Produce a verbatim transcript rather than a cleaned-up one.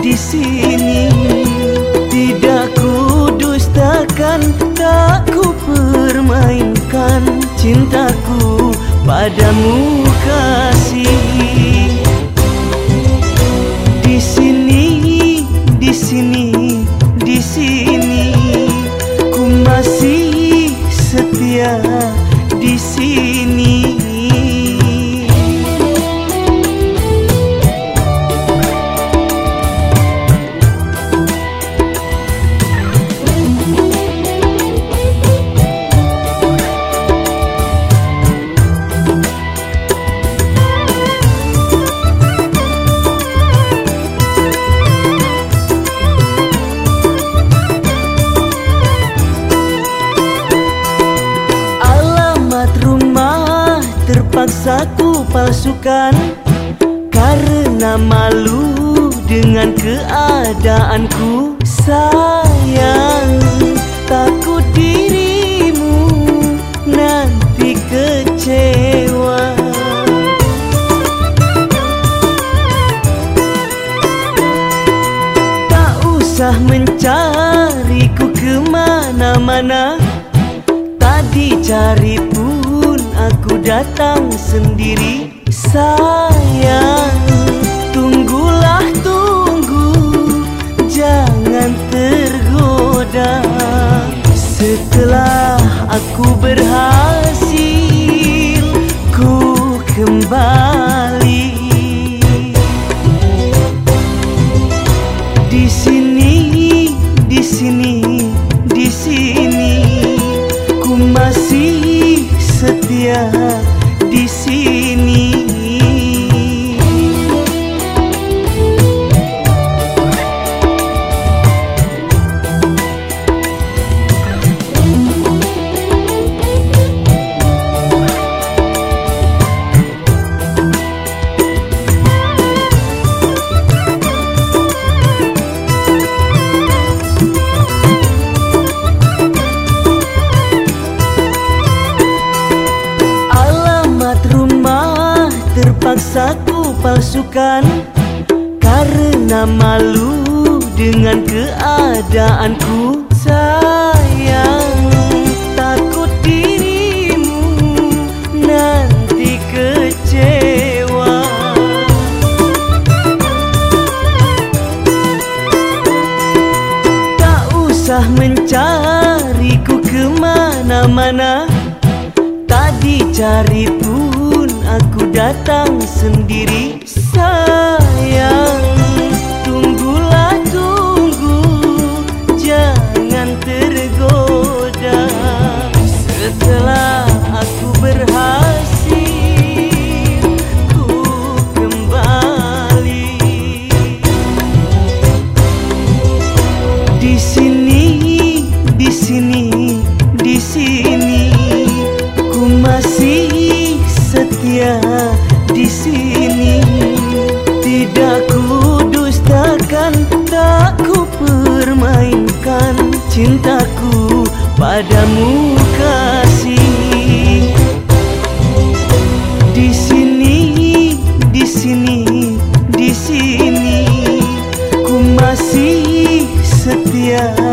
di sini. Tidak ku dustakan, tak ku permainkan cintaku padamu kasih. Di sini, di sini, di sini ku masih setia di sini. Terpaksa ku palsukan karena malu dengan keadaanku. Sayang, takut dirimu nanti kecewa. Tak usah mencariku kemana-mana, tadi cari pun aku datang sendiri. Sayang, tunggulah tunggu, jangan tergoda. Setelah aku berhasil, ku kembali. Di sini, di sini, di sini ku masih setia di sini. Terpaksa ku palsukan karena malu dengan keadaanku. Sayang, takut dirimu nanti kecewa. Tak usah mencariku kemana-mana, tadi cari pun aku datang sendiri. Sayang, tunggulah tunggu, jangan tergoda. Setelah aku berhasil, ku kembali. Di sini, di sini, di sini ku masih setia di sini. Tidak ku dustakan, tak ku permainkan cintaku padamu kasih. Di sini, di sini, di sini ku masih setia